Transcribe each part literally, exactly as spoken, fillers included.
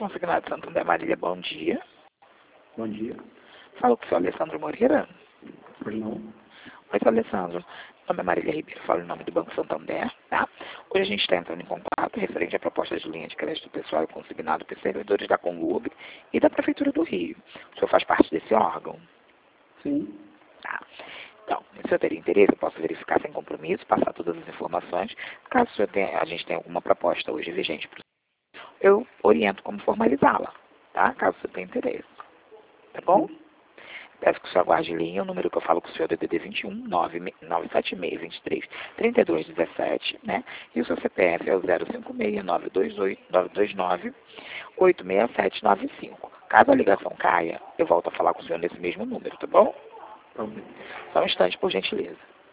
Consignado Santander Marília, bom dia. Bom dia. Falo com o senhor Alessandro Moreira. Pois não? Oi, senhor Alessandro. Meu nome é Marília Ribeiro, falo em nome do Banco Santander, tá? Hoje a gente está entrando em contato referente à proposta de linha de crédito pessoal e consignado para os servidores da Conlub e da Prefeitura do Rio. O senhor faz parte desse órgão? Sim. Tá. Então, se o senhor teria interesse, eu posso verificar sem compromisso, passar todas as informações. Caso o senhor tenha, a gente tenha alguma proposta hoje vigente para o senhor, eu oriento como formalizá-la, tá? Caso o senhor tenha interesse. Tá bom? Sim. Peço que o senhor aguarde linha, o número que eu falo com o senhor é D D D vinte e um, nove sete seis, vinte e três, trinta e dois dezessete, né? E o seu C P F é o zero cinco seis, nove dois oito, nove dois nove, oito seis sete nove cinco. Caso a ligação caia, eu volto a falar com o senhor nesse mesmo número, tá bom? Tá bem. Só um instante, por gentileza.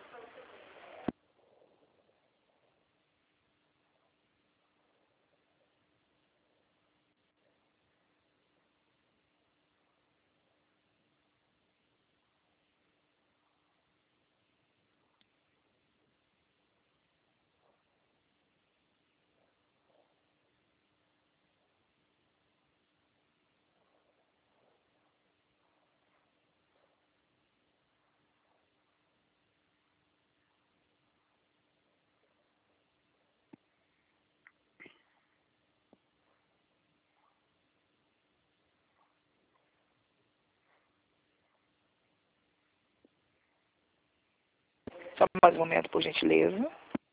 Só mais um momento, por gentileza.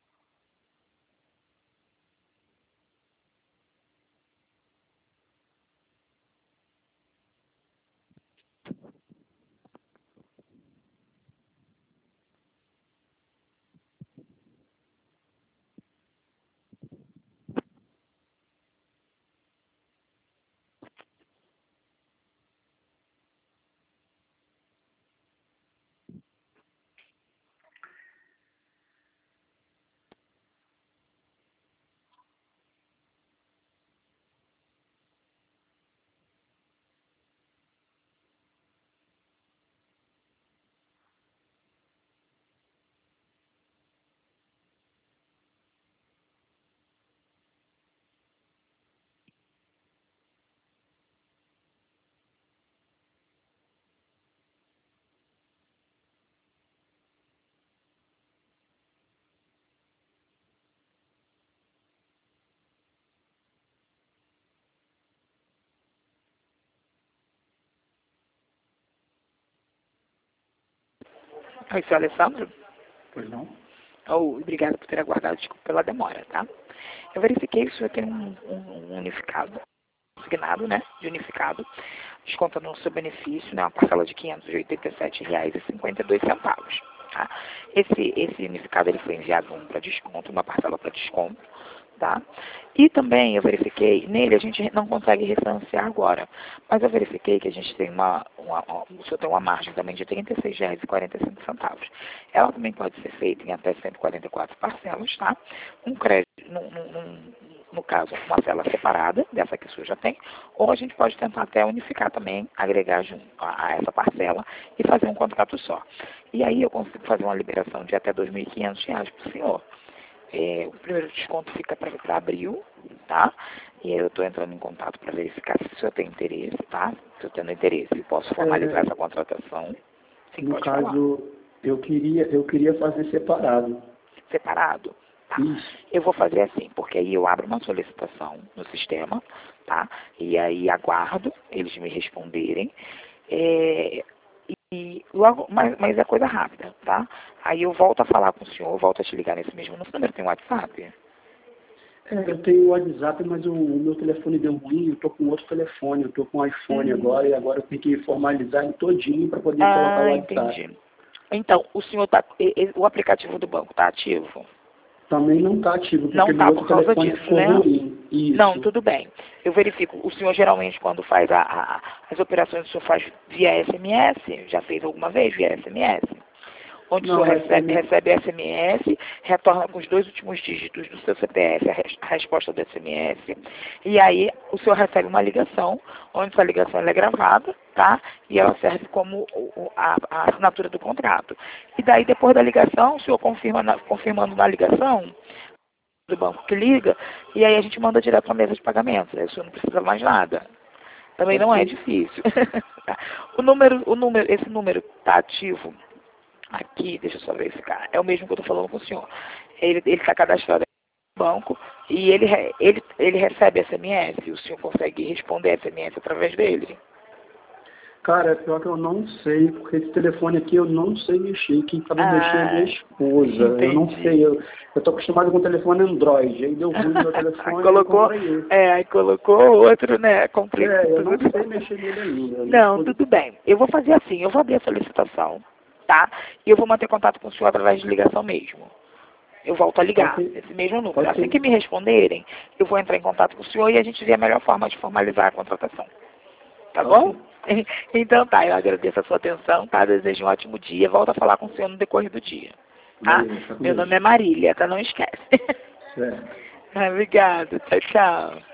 Oi, senhor Alessandro. Pois não? Oh, obrigado por ter aguardado, desculpa pela demora, tá? Eu verifiquei que o senhor tem um, um, um unificado, consignado, né, de unificado, descontando no seu benefício, né, uma parcela de quinhentos e oitenta e sete reais e cinquenta e dois centavos. Tá? Esse, esse unificado ele foi enviado um para desconto, uma parcela para desconto, tá? E também eu verifiquei, nele a gente não consegue refinanciar agora, mas eu verifiquei que a gente tem uma, uma, uma o senhor tem uma margem também de trinta e seis reais e quarenta e cinco centavos. Ela também pode ser feita em até cento e quarenta e quatro parcelas, tá? Um crédito, num, num, no caso, uma cela separada, dessa que o senhor já tem, ou a gente pode tentar até unificar também, agregar junto a, a essa parcela e fazer um contrato só. E aí eu consigo fazer uma liberação de até dois mil e quinhentos reais para o senhor. É, o primeiro desconto fica para abril, tá? E aí eu estou entrando em contato para verificar se o senhor tem interesse, tá? Se eu tendo interesse, eu posso formalizar É, essa contratação. Sim, no pode falar. caso, eu queria, eu queria fazer separado. Separado? Tá. Isso. Eu vou fazer assim, porque aí eu abro uma solicitação no sistema, tá? E aí aguardo eles me responderem. É, e logo, mas, mas é coisa rápida, tá? Aí eu volto a falar com o senhor, volto a te ligar nesse mesmo número, tem WhatsApp? É, eu tenho o WhatsApp, mas o, o meu telefone deu ruim, eu tô com outro telefone, eu tô com um iPhone Hum. agora, e agora eu tenho que formalizar ele todinho para poder colocar o Ah, WhatsApp. entendi. Então, o senhor tá, e- e- o aplicativo do banco está ativo? Também não está ativo, Não porque meu está outro por causa telefone disso, ficou né? ruim. Não, Isso. tudo bem. Eu verifico. O senhor geralmente, quando faz a, a- as operações, o senhor faz via S M S? Já fez alguma vez via S M S? Onde o senhor Não, é, é, recebe, recebe S M S, retorna com os dois últimos dígitos do seu C P F a, res- a resposta do S M S, e aí o senhor recebe uma ligação, onde essa ligação ela é gravada, tá? E ela serve como o- o- a, a assinatura do contrato. E daí, depois da ligação, o senhor confirma na- confirmando na ligação, do banco que liga, e aí a gente manda direto para a mesa de pagamento, né? O senhor não precisa mais nada. Também não é difícil. o número, o número, esse número está ativo aqui, deixa eu só verificar, é o mesmo que eu estou falando com o senhor. Ele está cadastrado no banco e ele, ele, ele recebe S M S, o senhor consegue responder S M S através dele? Cara, é pior que eu não sei, porque esse telefone aqui eu não sei mexer. Quem sabe Ah, mexer é minha esposa. Entendi. Eu não sei. Eu, eu tô acostumado com telefone Android. Aí deu ruim no meu telefone colocou, e é, aí colocou outro, né? Complica É, eu tudo. não sei mexer nele ainda. Não, Esposa... tudo bem. Eu vou fazer assim, eu vou abrir a solicitação, tá? E eu vou manter contato com o senhor através de ligação mesmo. Eu volto a ligar, Pode ser. esse mesmo número. Pode Assim ser. que me responderem, eu vou entrar em contato com o senhor e a gente vê a melhor forma de formalizar a contratação. Tá bom? Ok. Então tá, eu agradeço a sua atenção, tá? Desejo um ótimo dia. Volto a falar com o senhor no decorrer do dia. Tá? Beleza, tá com Meu Deus. nome é Marília, tá? Não esquece. Certo. Obrigado. Tchau, tchau.